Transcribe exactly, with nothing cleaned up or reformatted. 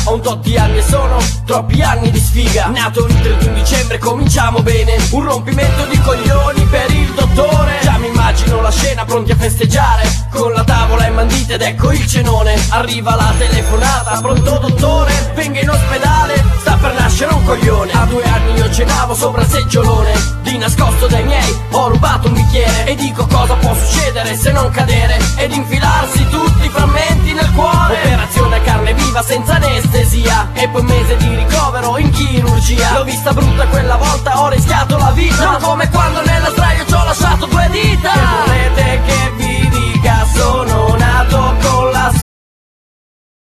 Ho un tot di anni e sono troppi anni di sfiga. Nato il trentuno dicembre, cominciamo bene. Un rompimento di coglioni per il dottore. Già mi immagino la scena, pronti a festeggiare, con la tavola in mandita ed ecco il cenone. Arriva la telefonata, pronto dottore, venga in ospedale, sta per nascere un coglione. A due anni io cenavo sopra il seggiolone, di nascosto dai miei ho rubato un bicchiere. E dico cosa può succedere se non cadere ed infilarsi tutti i frammenti nel cuore. Operazione carne viva senza anestesia e poi un mese di ricovero in chirurgia. L'ho vista brutta quella volta, ho rischiato